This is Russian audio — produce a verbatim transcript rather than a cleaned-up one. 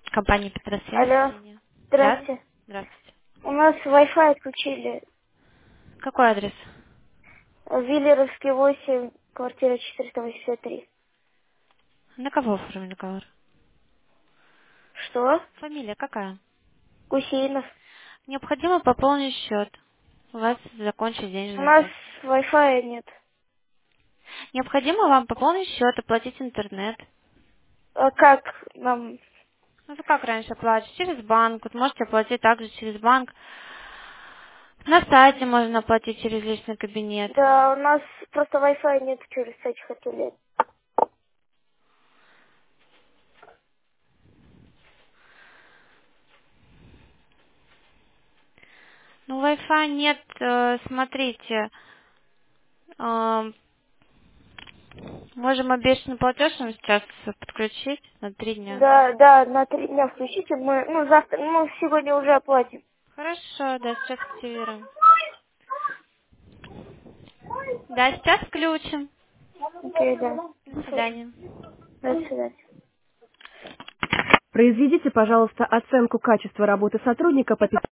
Компания Петросвязь, Алло, Ксения. Да? здрасте. Здравствуйте. У нас Wi-Fi отключили. Какой адрес? Виллеровский восемь, квартира четыреста восемьдесят три. На кого оформили договор? Что? Фамилия какая? Гусейнов. Необходимо пополнить счет. У вас закончились У денежные нас средства. Wi-Fi нет. Необходимо вам пополнить счет, оплатить интернет. А как нам? Ну, вы как раньше платите? Через банк. Вот можете оплатить также через банк. На сайте можно оплатить через личный кабинет. Да, у нас просто Wi-Fi нет через этих отелей. Ну, Wi-Fi нет, э, смотрите. э, Можем обещанный платеж вам сейчас подключить на три дня. Да, да, на три дня включите. Мы, ну, завтра, ну, сегодня уже оплатим. Хорошо, да, сейчас активируем. Да, сейчас включим. Окей, да. До свидания. До свидания. Произведите, пожалуйста, оценку качества работы сотрудника по